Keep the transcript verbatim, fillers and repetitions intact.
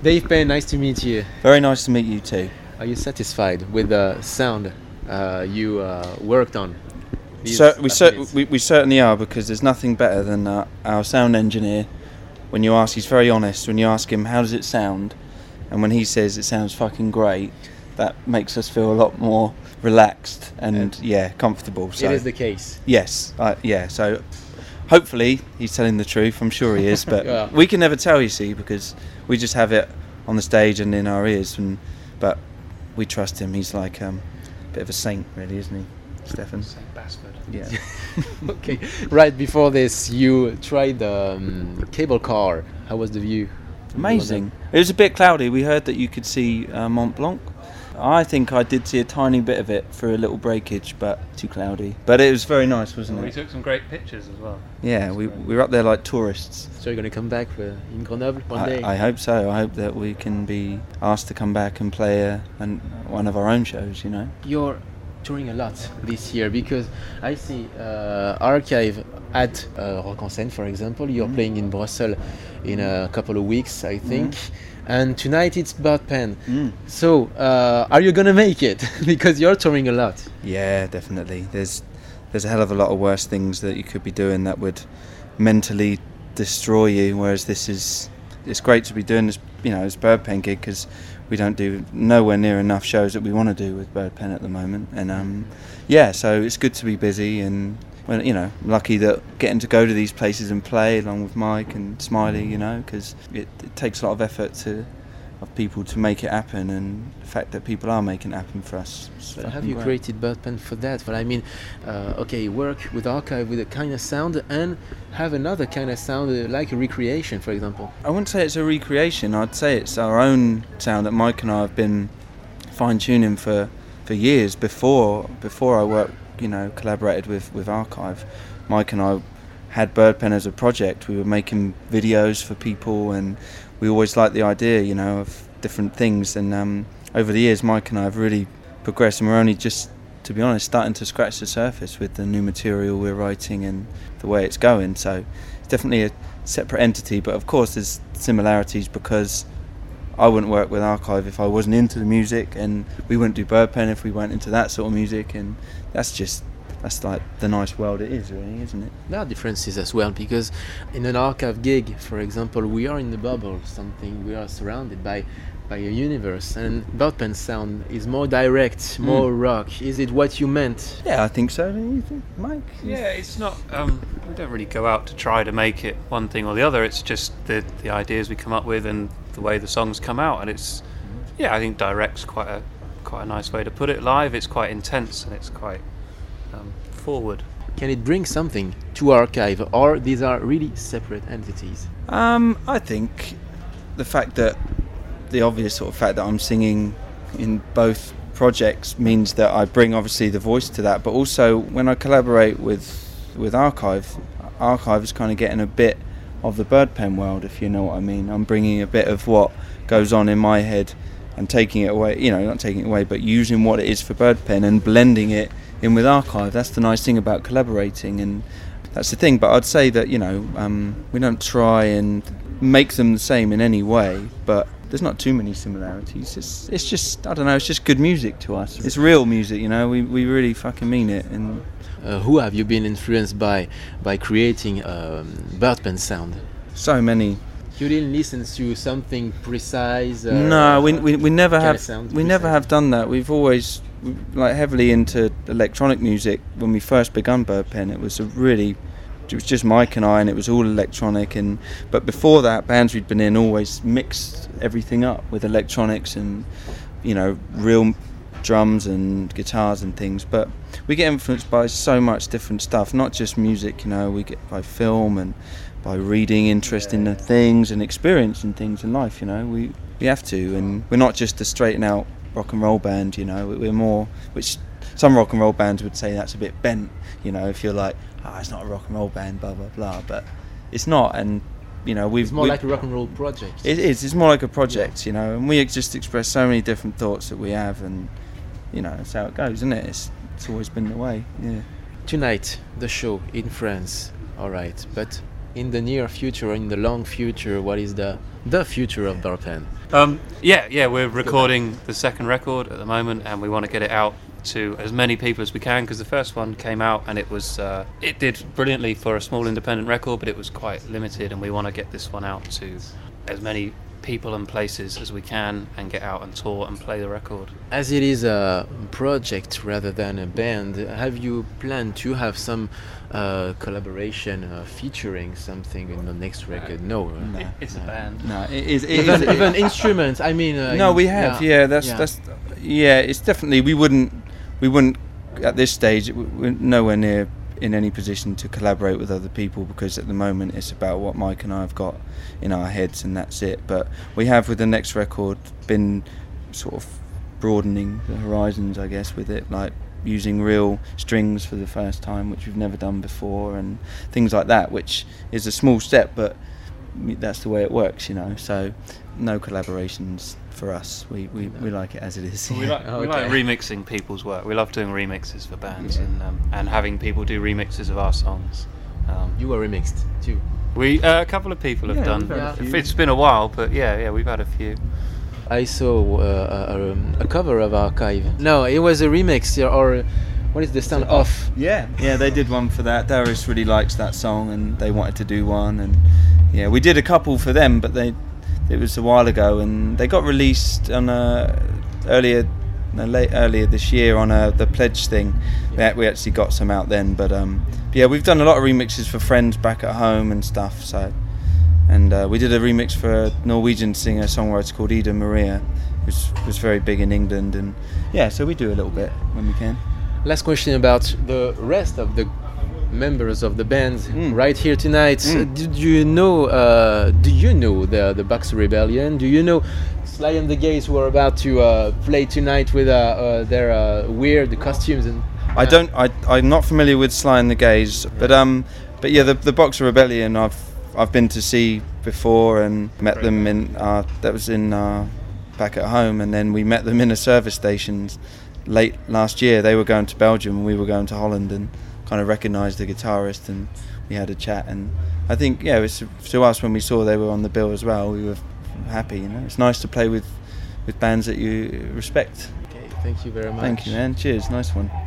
Dave Penn, nice to meet you. Very nice to meet you too. Are you satisfied with the sound uh, you uh, worked on? So, we, cer- we, we certainly are, because there's nothing better than uh, our sound engineer. When you ask, he's very honest. When you ask him, how does it sound? And when he says it sounds fucking great, that makes us feel a lot more relaxed and, yeah, comfortable. So, it is the case. Yes, uh, yeah. So hopefully he's telling the truth. I'm sure he is, but yeah. we can never tell, you see, because we just have it on the stage and in our ears. And But we trust him. He's like um, a bit of a saint, really, isn't he? Stefan. Saint Bastard. Yeah. Okay. Right before this, you tried the um, cable car. How was the view? Amazing. It was a bit cloudy. We heard that you could see uh, Mont Blanc. I think I did see a tiny bit of it for a little breakage, but too cloudy. But it was very nice, wasn't We it? took some great pictures as well. Yeah, we we were up there like tourists. So you're going to come back uh, in Grenoble one I, day? I hope so. I hope that we can be asked to come back and play a, an, one of our own shows, you know. You're touring a lot this year, because I see uh, Archive at uh, Rock en Seine, for example. You're mm. playing in Brussels in a couple of weeks, I think. Mm. And tonight it's Bird Pen. Mm. So, uh, are you gonna make it? Because you're touring a lot. Yeah, definitely. There's there's a hell of a lot of worse things that you could be doing that would mentally destroy you. Whereas this is, it's great to be doing this, you know, this Bird Pen gig, because we don't do nowhere near enough shows that we want to do with Bird Pen at the moment. And um, yeah, so it's good to be busy, and well, you know, lucky that getting to go to these places and play along with Mike and Smiley, you know, because it, it takes a lot of effort to of people to make it happen, and the fact that people are making it happen for us. But have you great. created Bird Pen for that? But I mean, uh, okay, work with Archive with a kind of sound and have another kind of sound uh, like a recreation, for example. I wouldn't say it's a recreation. I'd say it's our own sound that Mike and I have been fine-tuning for, for years before before I worked, you know, collaborated with, with Archive. Mike and I had Bird Pen as a project. We were making videos for people, and we always liked the idea, you know, of different things. And um, over the years, Mike and I have really progressed, and we're only just, to be honest, starting to scratch the surface with the new material we're writing and the way it's going. So it's definitely a separate entity, but of course there's similarities, because I wouldn't work with Archive if I wasn't into the music, and we wouldn't do Bird Pen if we weren't into that sort of music. And that's just, that's like the nice world it is, really, isn't it? There are differences as well, because in an Archive gig, for example, we are in the bubble, something, we are surrounded by by a universe, and Bird Pen sound is more direct, more mm. rock. Is it what you meant? Yeah, I think so. Do you think, Mike? Yeah, it's not, um, we don't really go out to try to make it one thing or the other. It's just the, the ideas we come up with and the way the songs come out, and it's, yeah, I think direct's quite a quite a nice way to put it. Live, it's quite intense, and it's quite um, forward. Can it bring something to Archive, or these are really separate entities? Um, I think the fact that the obvious sort of fact that I'm singing in both projects means that I bring obviously the voice to that, but also when I collaborate with with Archive, Archive is kind of getting a bit of the Bird Pen world, if you know what I mean. I'm bringing a bit of what goes on in my head and taking it away, you know, not taking it away, but using what it is for Bird Pen and blending it in with Archive. That's the nice thing about collaborating, and that's the thing. But I'd say that, you know, um, we don't try and make them the same in any way, but there's not too many similarities. It's it's just, I don't know, it's just good music to us. It's real music, you know, we we really fucking mean it. And uh, who have you been influenced by by creating um, Bird Pen sound? So many. You didn't listen to something precise? Uh, no, we we, we never have we precise. never have done that. We've always, like, heavily into electronic music. When we first begun Bird Pen, it was a really, it was just Mike and I, and it was all electronic. And but before that, bands we'd been in always mixed everything up with electronics and, you know, real drums and guitars and things. But we get influenced by so much different stuff, not just music, you know. We get by film and by reading interest yeah. in the things and experiencing things in life, you know. We we have to, and we're not just a straight and out rock and roll band, you know. We're more, which some rock and roll bands would say that's a bit bent, you know, if you're like, oh, it's not a rock and roll band, blah blah blah, but it's not. And you know, we've it's more like a rock and roll project. It is. It's more like a project, yeah. you know, and we just express so many different thoughts that we have, and you know, that's how it goes, isn't it? It's it's always been the way. Yeah. Tonight, the show in France, all right, but in the near future or in the long future, what is the the future of Bird Pen? Um, yeah, yeah, we're recording the second record at the moment, and we want to get it out to as many people as we can, because the first one came out and it was uh, it did brilliantly for a small independent record, but it was quite limited, and we want to get this one out to as many people and places as we can and get out and tour and play the record. As it is a project rather than a band, have you planned to have some uh, collaboration uh, featuring something in the next record? No, No. It, it's a band. No, it is. It even, is even instruments. I mean, uh, no, in- we have. Yeah, that's yeah. that's. Yeah, it's definitely. We wouldn't. We wouldn't at this stage. We're nowhere near in any position to collaborate with other people, because at the moment it's about what Mike and I have got in our heads, and that's it. But we have, with the next record, been sort of broadening the horizons, I guess, with it, like using real strings for the first time, which we've never done before, and things like that, which is a small step, but that's the way it works, you know. So no collaborations for us. We we, we like it as it is. We like, we like remixing people's work. We love doing remixes for bands, Yeah. and um, and having people do remixes of our songs. Um, You were remixed too. we uh, a couple of people have Yeah, done. we've had a few. It's been a while, but yeah, yeah, we've had a few. I saw uh, a, um, a cover of Archive. No, it was a remix, uh, or what is the stand off? Yeah, yeah, they did one for that. Darius really likes that song, and they wanted to do one, and yeah, we did a couple for them, but they, it was a while ago, and they got released on a earlier, no, late earlier this year on a the Pledge thing. Yeah. We, we actually got some out then, but um, yeah, we've done a lot of remixes for friends back at home and stuff. So, and uh, we did a remix for a Norwegian singer songwriter called Ida Maria, who's was very big in England, and yeah, so we do a little bit when we can. Last question about the rest of the members of the band Mm. right here tonight. Mm. Uh, Did you know? Uh, do you know the the Boxer Rebellion? Do you know Sly and the Gays, who are about to uh, play tonight with uh, uh, their uh, weird costumes? And I don't. I, I'm not familiar with Sly and the Gays, but um, but yeah, the the Boxer Rebellion I've I've been to see before and met them in uh, that was in uh, back at home, and then we met them in a service station late last year. They were going to Belgium and we were going to Holland, and kind of recognised the guitarist, and we had a chat. And I think yeah, it was, to us, when we saw they were on the bill as well, we were happy. You know, it's nice to play with with bands that you respect. Okay, thank you very much. Thank you, man. Cheers. Nice one.